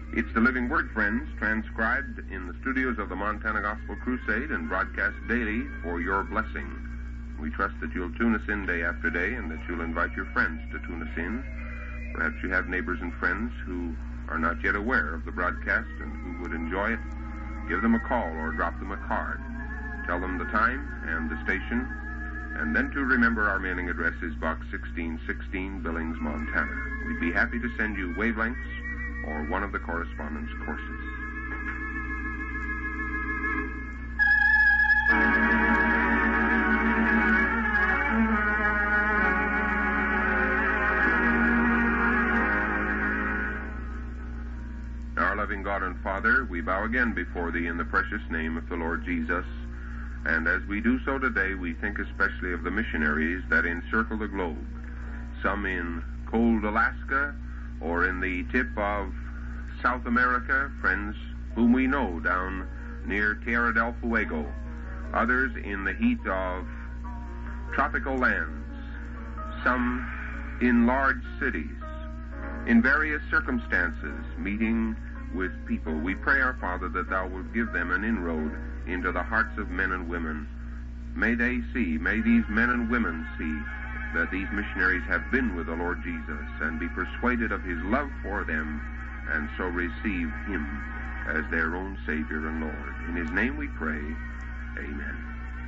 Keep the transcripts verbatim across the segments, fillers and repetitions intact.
It's the Living Word, friends, transcribed in the studios of the Montana Gospel Crusade and broadcast daily for your blessing. We trust that you'll tune us in day after day and that you'll invite your friends to tune us in. Perhaps you have neighbors and friends who are not yet aware of the broadcast and who would enjoy it. Give them a call or drop them a card. Tell them the time and the station, and then to remember our mailing address is Box sixteen sixteen, Billings, Montana. We'd be happy to send you wavelengths or one of the correspondence courses. Our loving God and Father, we bow again before Thee in the precious name of the Lord Jesus. And as we do so today, we think especially of the missionaries that encircle the globe, some in cold Alaska or in the tip of South America, friends whom we know down near Tierra del Fuego, others in the heat of tropical lands, some in large cities, in various circumstances, meeting with people. We pray, our Father, that Thou wilt give them an inroad into the hearts of men and women. May they see, may these men and women see that these missionaries have been with the Lord Jesus and be persuaded of His love for them and so receive Him as their own Savior and Lord. In His name we pray, amen.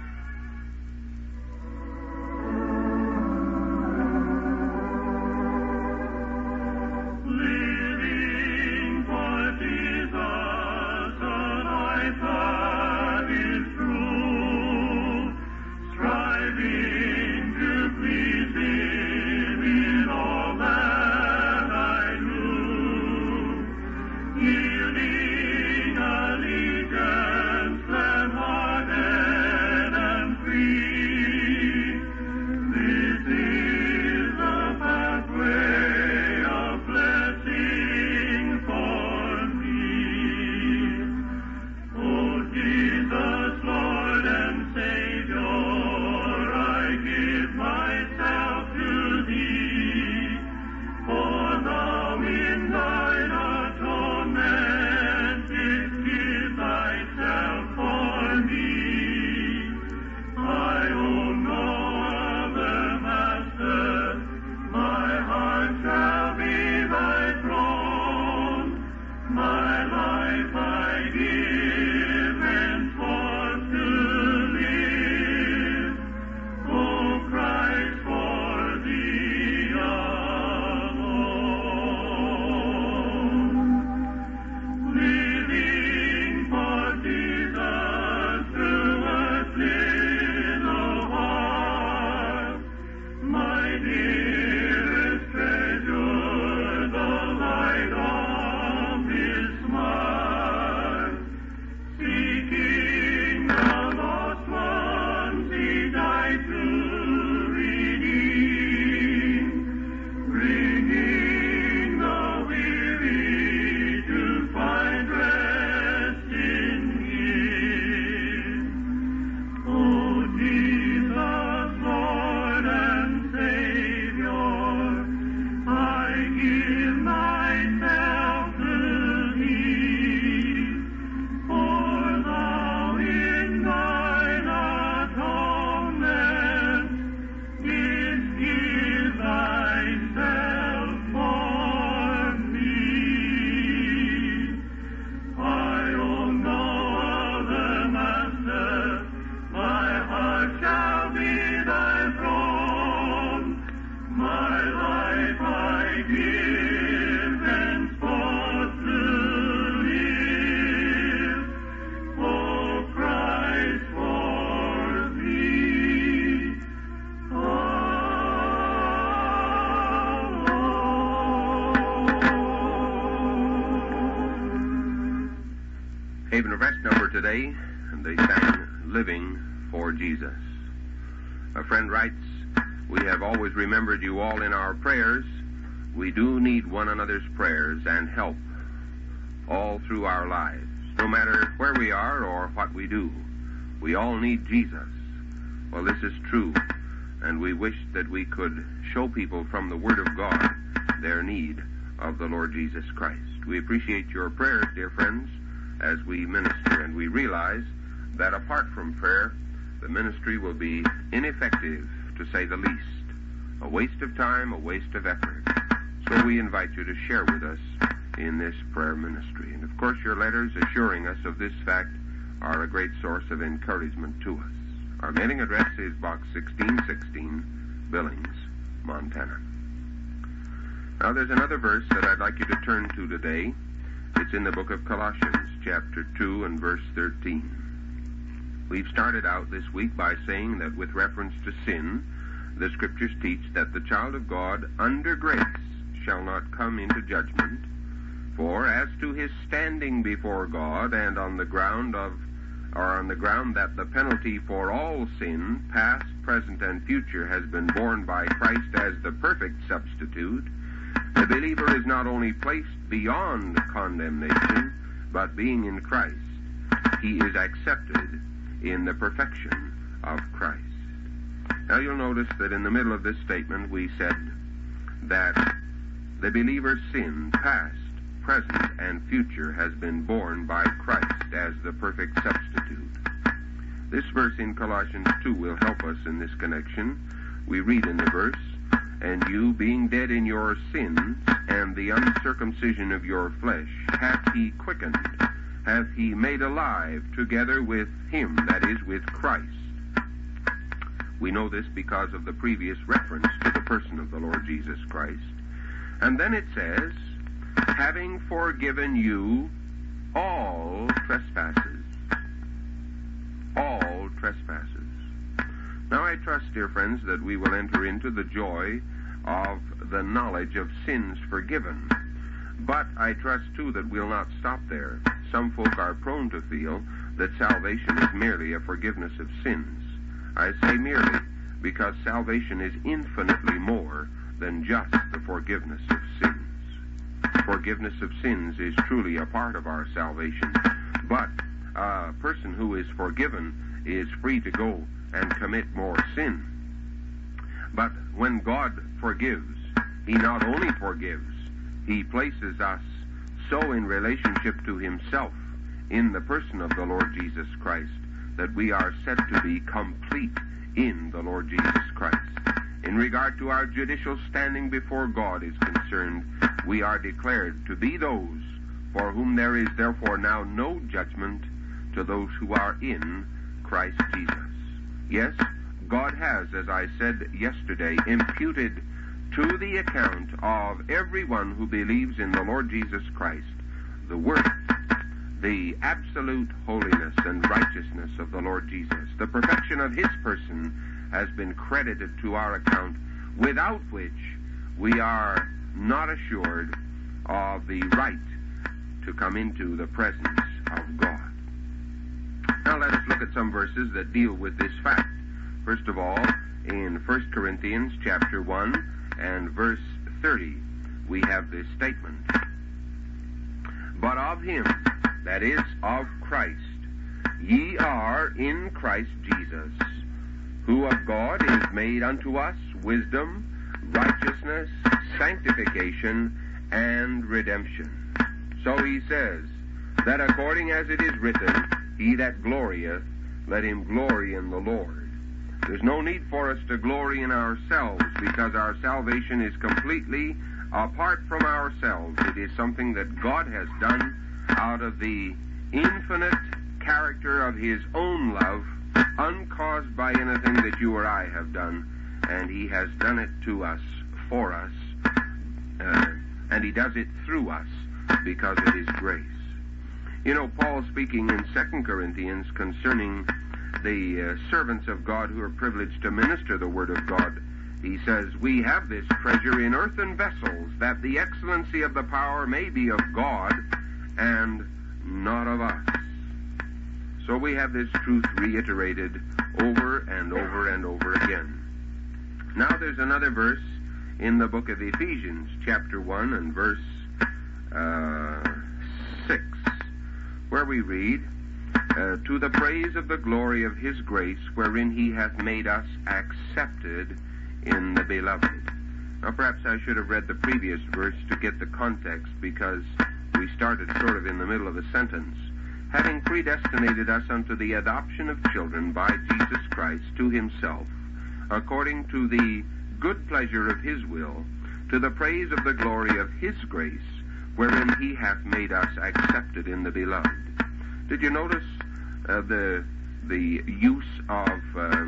Haven of Rest number today, and they sang Living for Jesus. A friend writes, we have always remembered you all in our prayers. We do need one another's prayers and help all through our lives, no matter where we are or what we do. We all need Jesus. Well, this is true, and we wish that we could show people from the Word of God their need of the Lord Jesus Christ. We appreciate your prayers, dear friends, as we minister, and we realize that apart from prayer, the ministry will be ineffective, to say the least. A waste of time, a waste of effort. So we invite you to share with us in this prayer ministry. And of course, your letters assuring us of this fact are a great source of encouragement to us. Our mailing address is Box sixteen sixteen, Billings, Montana. Now there's another verse that I'd like you to turn to today. It's in the book of Colossians, chapter two and verse thirteen. We've started out this week by saying that with reference to sin, the Scriptures teach that the child of God under grace shall not come into judgment, for as to his standing before God and on the ground of or on the ground that the penalty for all sin, past, present, and future, has been borne by Christ as the perfect substitute, the believer is not only placed beyond condemnation, but being in Christ, he is accepted in the perfection of Christ. Now you'll notice that in the middle of this statement we said that the believer's sin, past, present, and future, has been borne by Christ as the perfect substitute. This verse in Colossians two will help us in this connection. We read in the verse, "And you, being dead in your sins, and the uncircumcision of your flesh, hath he quickened, hath he made alive together with him," that is, with Christ. We know this because of the previous reference to the person of the Lord Jesus Christ. And then it says, "having forgiven you all trespasses." All trespasses. Now I trust, dear friends, that we will enter into the joy of the knowledge of sins forgiven. But I trust, too, that we'll not stop there. Some folk are prone to feel that salvation is merely a forgiveness of sins. I say merely because salvation is infinitely more than just the forgiveness of sins. Forgiveness of sins is truly a part of our salvation, but a person who is forgiven is free to go and commit more sin. But when God forgives, he not only forgives, he places us so in relationship to himself in the person of the Lord Jesus Christ that we are said to be complete in the Lord Jesus Christ. In regard to our judicial standing before God is concerned, we are declared to be those for whom there is therefore now no judgment, to those who are in Christ Jesus. Yes, God has, as I said yesterday, imputed to the account of everyone who believes in the Lord Jesus Christ the worth, the absolute holiness and righteousness of the Lord Jesus. The perfection of his person has been credited to our account, without which we are not assured of the right to come into the presence of God. Now let us look at some verses that deal with this fact. First of all, in First Corinthians chapter one and verse thirty, we have this statement. "But of him, that is, of Christ, ye are in Christ Jesus, who of God is made unto us wisdom, righteousness, sanctification, and redemption." So he says, that according as it is written, "He that glorieth, let him glory in the Lord." There's no need for us to glory in ourselves, because our salvation is completely apart from ourselves. It is something that God has done out of the infinite character of his own love, uncaused by anything that you or I have done, and he has done it to us, for us, uh, and he does it through us because of his grace. You know, Paul, speaking in Second Corinthians concerning the uh, servants of God who are privileged to minister the Word of God, he says, "We have this treasure in earthen vessels, that the excellency of the power may be of God and not of us." So we have this truth reiterated over and over and over again. Now there's another verse in the book of Ephesians, chapter one and verse uh, six, where we read, uh, "To the praise of the glory of his grace, wherein he hath made us accepted in the beloved." Now perhaps I should have read the previous verse to get the context, because we started sort of in the middle of the sentence, having predestinated us unto the adoption of children by Jesus Christ to himself, according to the good pleasure of his will, to the praise of the glory of his grace, wherein he hath made us accepted in the beloved. Did you notice uh, the the use of, uh,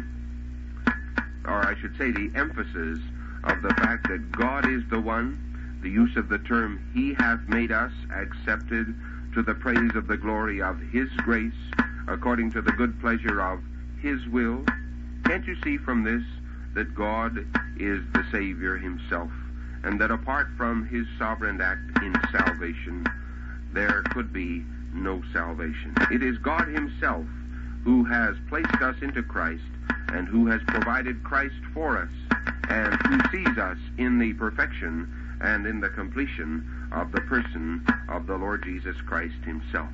or I should say the emphasis of the fact that God is the one, the use of the term, he hath made us accepted to the praise of the glory of his grace, according to the good pleasure of his will? Can't you see from this that God is the Savior himself, and that apart from his sovereign act in salvation, there could be no salvation? It is God himself who has placed us into Christ, and who has provided Christ for us, and who sees us in the perfection and in the completion of the person of the Lord Jesus Christ himself.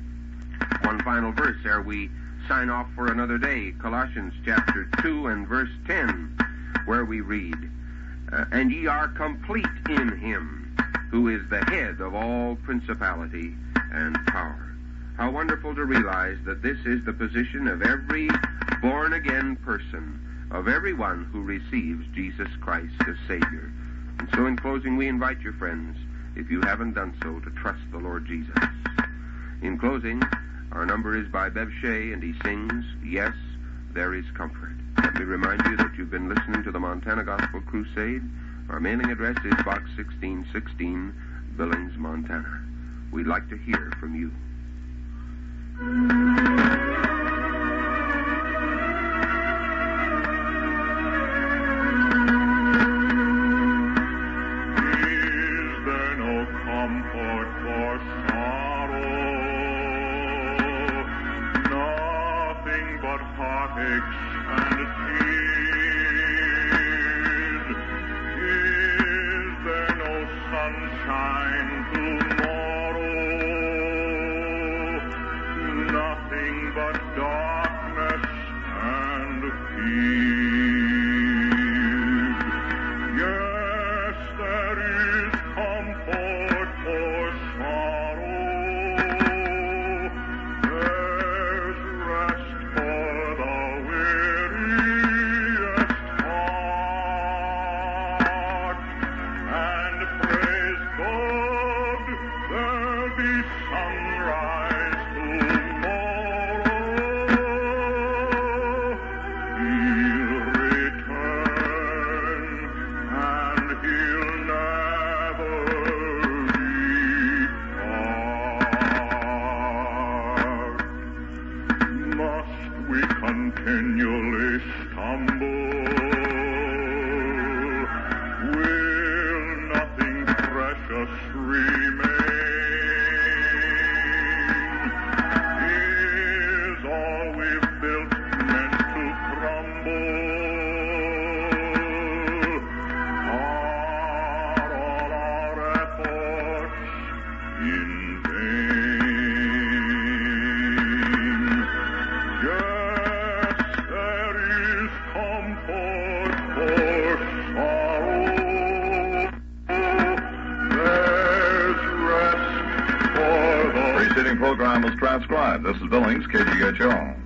One final verse ere we sign off for another day, Colossians chapter two and verse ten, where we read, uh, And ye are complete in him, who is the head of all principality and power. How wonderful to realize that this is the position of every born-again person, of everyone who receives Jesus Christ as Savior. And so in closing, we invite you, friends, if you haven't done so, to trust the Lord Jesus. In closing, our number is by Bev Shea, and he sings, Yes, There Is Comfort. Let me remind you that you've been listening to the Montana Gospel Crusade. Our mailing address is Box sixteen sixteen, Billings, Montana. We'd like to hear from you. Program was transcribed. This is Billings, K G H O.